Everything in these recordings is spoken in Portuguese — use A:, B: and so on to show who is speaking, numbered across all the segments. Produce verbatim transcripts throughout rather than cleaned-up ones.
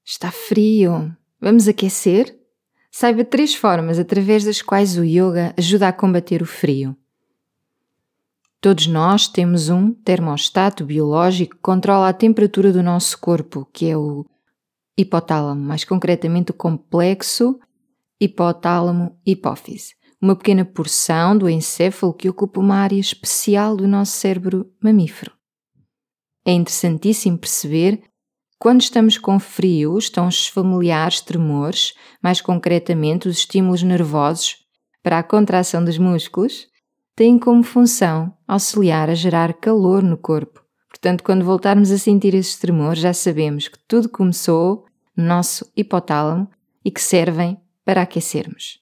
A: Está frio. Vamos aquecer? Saiba três formas através das quais o yoga ajuda a combater o frio. Todos nós temos um termostato biológico que controla a temperatura do nosso corpo, que é o hipotálamo, mais concretamente o complexo hipotálamo-hipófise, uma pequena porção do encéfalo que ocupa uma área especial do nosso cérebro mamífero. É interessantíssimo perceber que quando estamos com frio estão os familiares tremores, mais concretamente os estímulos nervosos para a contração dos músculos, têm como função auxiliar a gerar calor no corpo. Portanto, quando voltarmos a sentir esses tremores, já sabemos que tudo começou no nosso hipotálamo e que servem para aquecermos.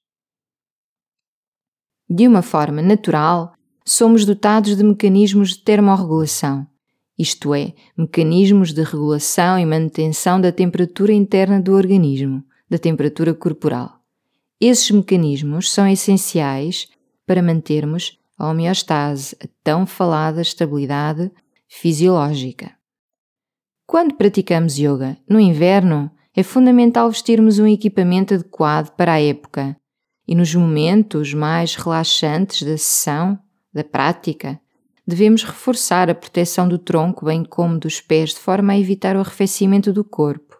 A: De uma forma natural, somos dotados de mecanismos de termorregulação, isto é, mecanismos de regulação e manutenção da temperatura interna do organismo, da temperatura corporal. Esses mecanismos são essenciais para mantermos a homeostase, a tão falada estabilidade fisiológica. Quando praticamos yoga no inverno, é fundamental vestirmos um equipamento adequado para a época e nos momentos mais relaxantes da sessão, da prática, devemos reforçar a proteção do tronco bem como dos pés de forma a evitar o arrefecimento do corpo.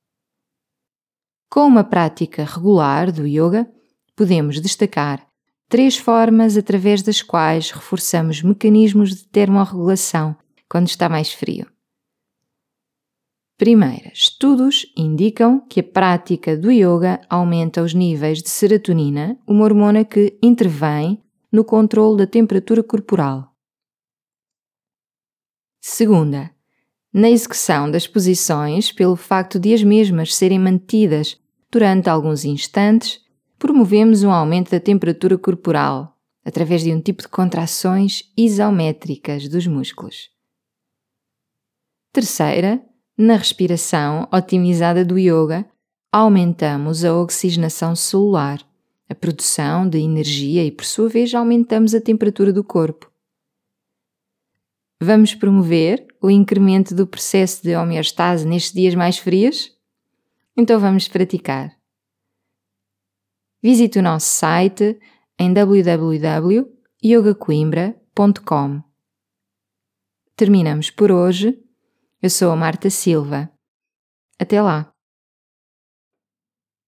A: Com uma prática regular do yoga, podemos destacar três formas através das quais reforçamos mecanismos de termorregulação quando está mais frio. Primeira, estudos indicam que a prática do yoga aumenta os níveis de serotonina, uma hormona que intervém no controle da temperatura corporal. Segunda, na execução das posições, pelo facto de as mesmas serem mantidas durante alguns instantes, promovemos um aumento da temperatura corporal através de um tipo de contrações isométricas dos músculos. Terceira, na respiração otimizada do yoga, aumentamos a oxigenação celular, a produção de energia e, por sua vez, aumentamos a temperatura do corpo. Vamos promover o incremento do processo de homeostase nestes dias mais frios? Então vamos praticar. Visite o nosso site em w w w ponto yoga coimbra ponto com. Terminamos por hoje. Eu sou a Marta Silva. Até lá!